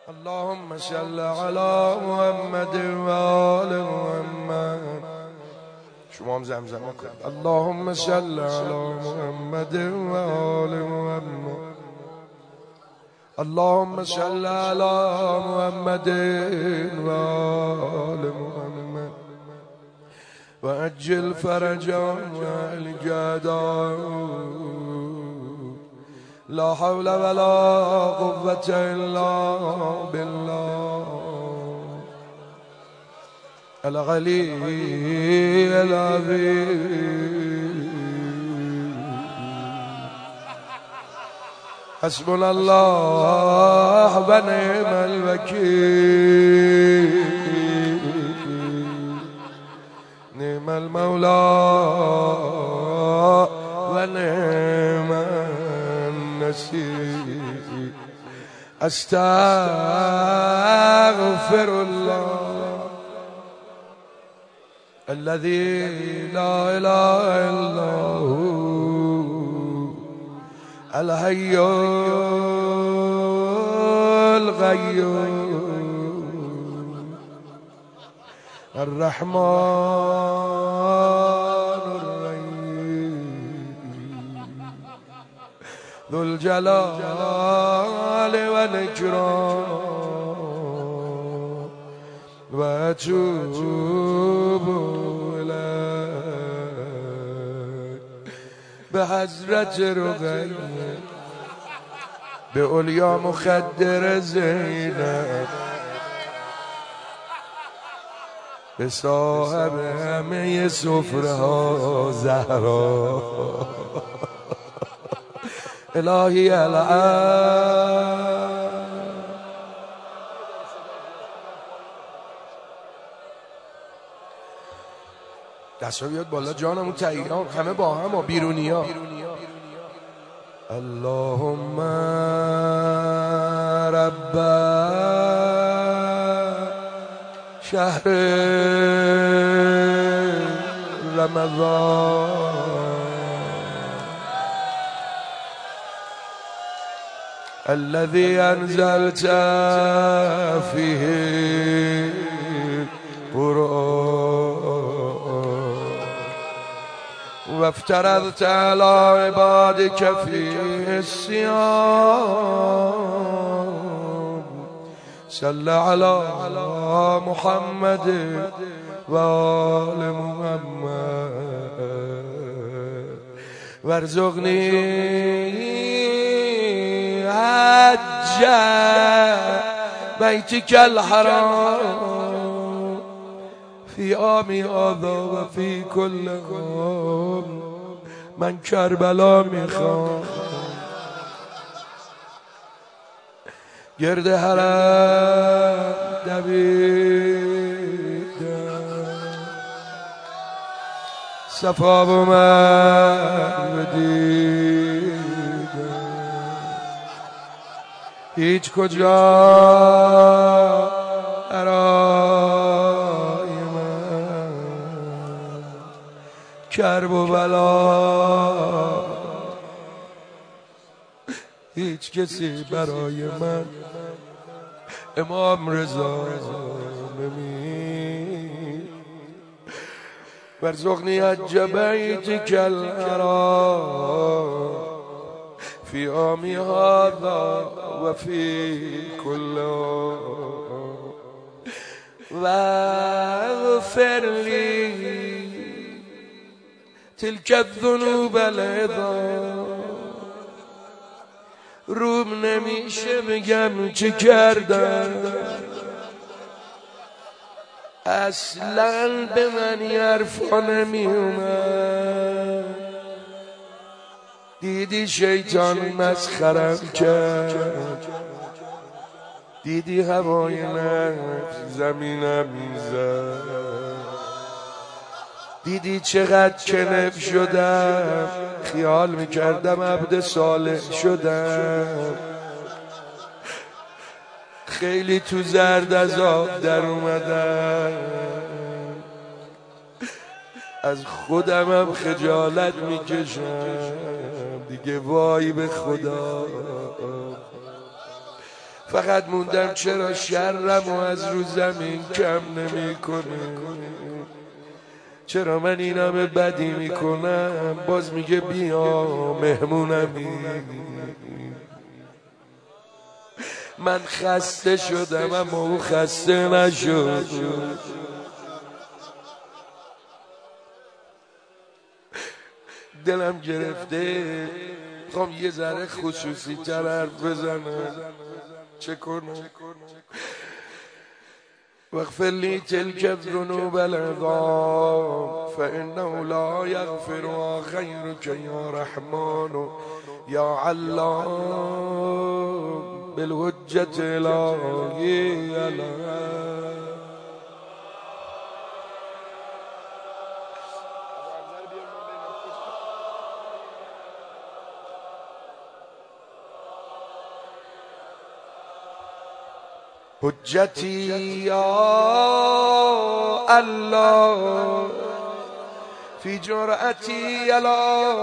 اللهم صل على محمد و آل محمد. شما هم زمزمه کنید. اللهم صل علی محمد و آل محمد. اللهم صل علی محمد و آل محمد و عجل فرجهم و الجدار. لا حول ولا قوة إلا بالله العلي العظيم. حسبنا الله ونعم الوكيل. نعم المولى ونعم النصير. أستغفر الله الذي لا إله إلا هو الحي القيوم الرحمن الرحيم ذو الجلال والإكرام. وأتوب إليك بحضرة رقية بأولياء مخدر زینب به صاحب همه سفره ها زهرا. الهی العالم. دستا بیاد بالا جانمون تاییدان همه با هم و بیرونی ها. اللهم رب شهر رمضان الذي أنزلت فيه القرآن وافترضت على عبادك فيه الصيام. صل على محمد وآل محمد وارزقني حج بيتك الحرام في عام هذا وفي كل عام. من کربلا میخوام گرد حرم دویدم صفا و مروه دیدم هیچ کجا برای من کرب و بلا هیچ کسی برای من امام رضا نمی. وارزقني حج بيتك الحرام في عام هذا وفي كل عام واغفر لي تلك الذنوب العظام. روم نمیشه بگم چه کردم اصلا به من حرفا نمی اومد. دیدی شیطان مسخرم کرد دیدی هوای نفس زمینم میزد دیدی چقدر کنف شدم خیال میکردم عبد صالح شدم. خیلی تو زرد از آب در اومدم از خودمم خجالت میکشم دیگه. وای به خدا فقط موندم چرا شرمو از رو زمین کم نمی کنه، چرا من این همه بدی میکنم باز میگه بیا مهمونمی. من خسته شدم اما او خسته نشد. دلم گرفته خوام یه ذره خصوصی تر حرف بزنم، چه کنم؟ واغفر لي تلك الذنوب العظام فإنه لا يغفرها غيرك يا رحمن يا علام بالحجة الهي علام. حجتی یا الله فی جرأتی علی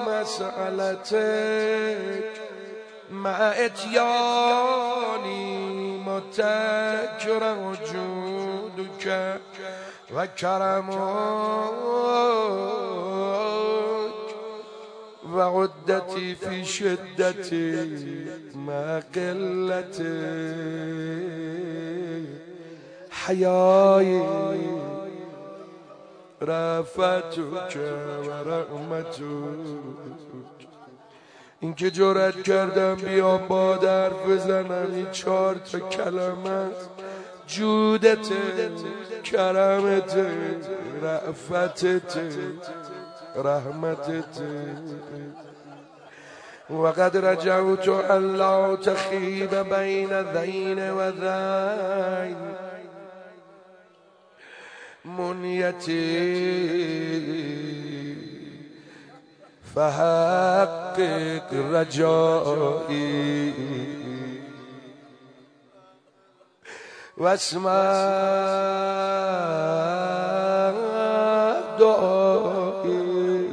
مسألتک مع اتیانی متکر وجودک و کرمک و عدتی فی شدتی مع قلتی حیایی رفتک و رحمتک. این که جرأت کردم بیام با حرف بزنم این 4 تا کلمه جودت، کرمت، رأفتت، رحمتت. وقد رجوت ان لا تخیب بین ذین و ذین منیتی فحقق رجائی واسمع دعایی.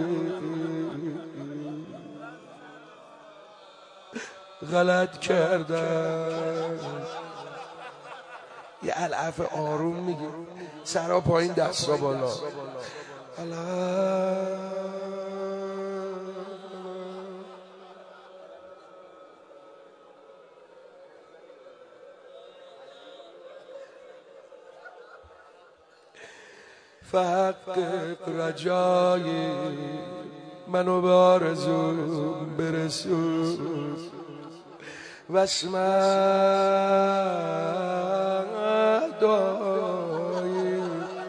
غلط کردم. یه العفو آروم میگی، سرا پایین دستا بالا. فحقق رجایی منو به آرزوم برسون واسمع دعایی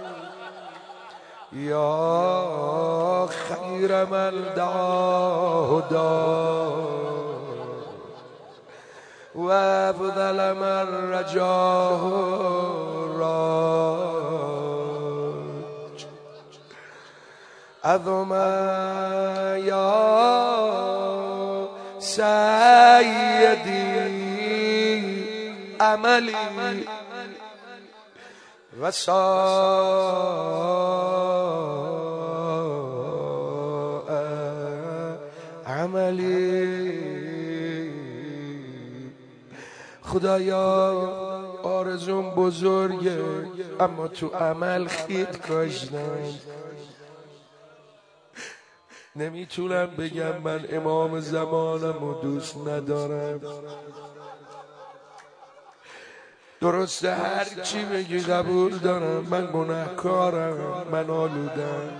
یا خیر من دعا هدا و افضل من رجاه راج عظم یا سیدی عملی و ساء عملی. خدایا آرزوم بزرگه اما تو عمل خیت کاشتم. نمیتونم بگم من امام زمانم و دوست ندارم. درسته هر چی بگی قبول دارم، من گناهکارم، من آلودم،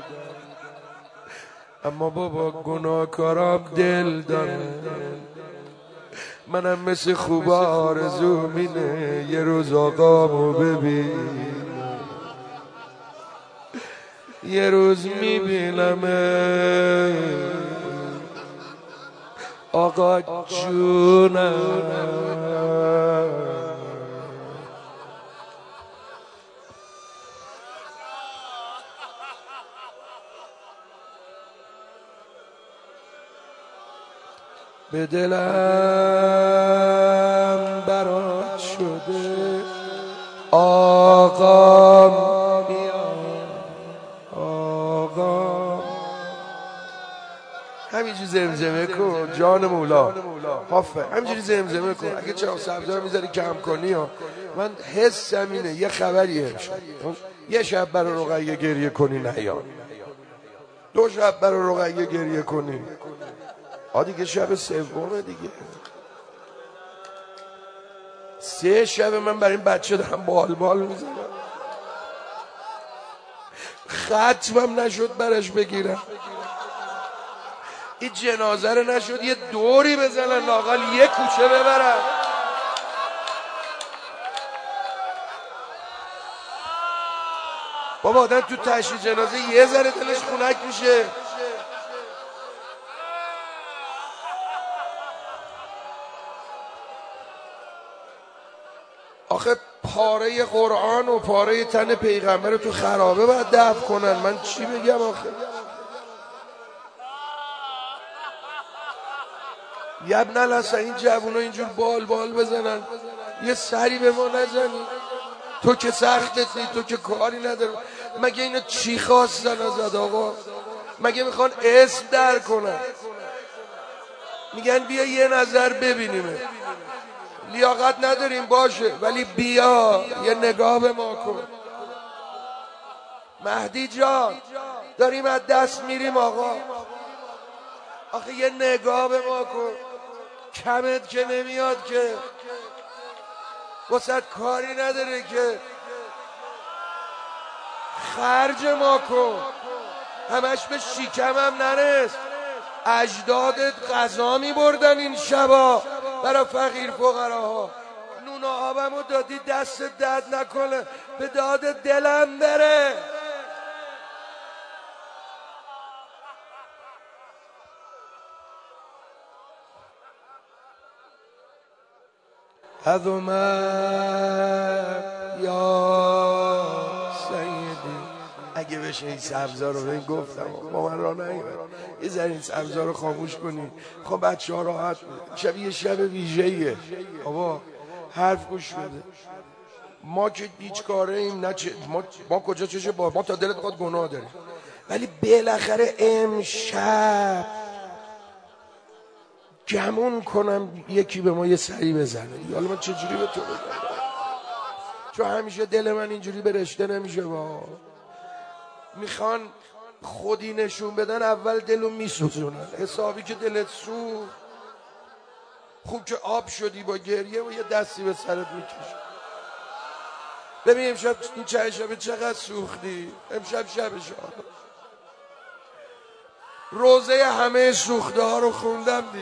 اما بابا گناهکارم دل دارم. منم مثل خوبا آرزو مینه یه روز آقامو ببین، یه روز میبینم آقا جونم. به دلم برات شده آقا میاد، آقا همینجور زمزمه کن جان مولا. آفر همینجوری زمزمه کن. اگه چرا سبزا میذاری کم کنی ها. من حسم اینه یه خبریه امشب. یه شب برای رقیه گریه کنی نیاد، 2 شب برای رقیه گریه کنی، دیگه شب سومه دیگه. 3 شب من برای این بچه دارم بال میزنم، ختمم نشد برش بگیرم. این جنازه رو نشد یه دوری بزنن لااقل یه کوچه ببرن. بابا آدم تو تشییع جنازه یه ذره دلش خنک میشه. آخه پاره قرآن و پاره تن پیغمبر تو خرابه باید دفن کنن. من چی بگم آخه؟ یبنل هستن این جوونا اینجور بال بزنن، یه سری به ما نزنی. تو که سختتی، تو که کاری نداری. مگه اینا چی خواستن ازت آقا؟ مگه میخوان اسم در کنن؟ میگن بیا یه نظر ببینیم. لیاقت نداریم باشه، ولی بیا یه نگاه به ما کن. مهدی جان داریم از دست میریم آقا. آخه یه نگاه به ما کن. کمت که نمیاد که، واسه کاری نداره که. خرج ما کن. همش به شکمم نرس. اجدادت غذا می بردن این شبا برای فقیر فقراها. نون و آبمو دادی دست درد نکنه، به داد دلم بره. از اومد یا سیدی. اگه بشه این سبزا رو بین گفتم با من را نگیرد یه ذره این سبزا رو خاموش کنی. خب بچه ها راحت شب یه شب ویژه‌ایه. بابا حرف گوش بده. ما که هیچ کاره ایم نه ما کجا چشه با ما تا دلت بخواد گناه داریم، ولی بالاخره امشب گمون کنم یکی به ما یه سری بزنه. حالا من چجوری به تو بگم؟ چون همیشه دل من اینجوری به رشته نمیشه. با میخوان خودی نشون بدن، اول دلو میسوزونن. حسابی که دلت سوخت، خوب که آب شدی با گریه و یه دستی به سرت میکشه. ببین امشب این چند شبه چقدر سوختی. امشب شبش روزه همه سوخته ها رو خوندم دیگه.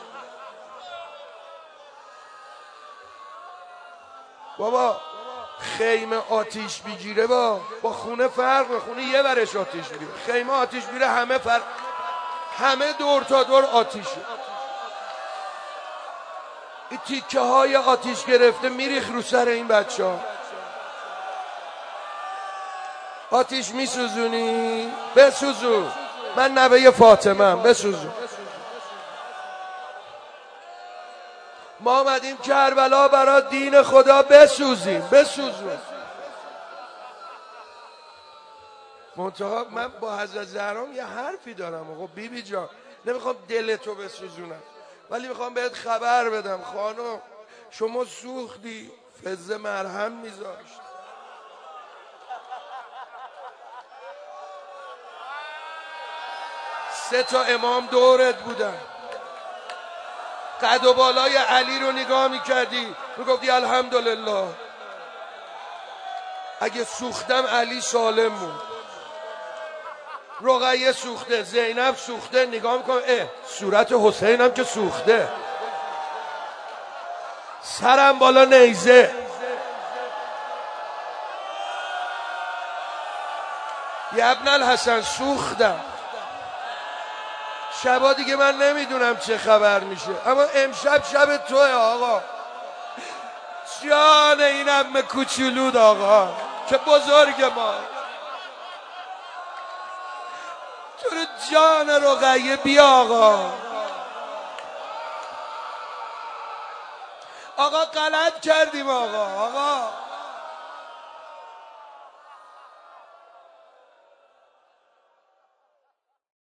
بابا خیمه آتیش بگیره با خونه فرق. خونه یه ورش آتیش بگیره، خیمه آتیش بگیره همه دور تا دور آتیشه. این تیکه های آتیش گرفته میریخ رو سر این بچه ها. آتیش میسوزونی؟ بسوزون. من نوه فاطمه‌ام، بسوزون. ما آمدیم کربلا برای دین خدا بسوزیم. بسوزون. منتها من با حضرت زهرا یه حرفی دارم. آقا بیبی جان نمیخوام دلتو بسوزونم، ولی میخوام بهت خبر بدم. خانم شما سوختی، فزه مرهم میذاشت. سه تا امام دورت بودن، قد و بالای علی رو نگاه میکردی میگفتی الحمدلله. اگه سوختم علی سالم بود. رقیه سوخته، زینب سوخته، نگاه میکنم صورت حسینم که سوخته، سرم بالا نیزه. ابن الحسن سوختم. شبا دیگه من نمیدونم چه خبر میشه، اما امشب شب توه آقا. جان این عمه کوچولود آقا که بزرگ ما، تو رو جان رقیه بیا آقا. آقا غلط کردیم آقا.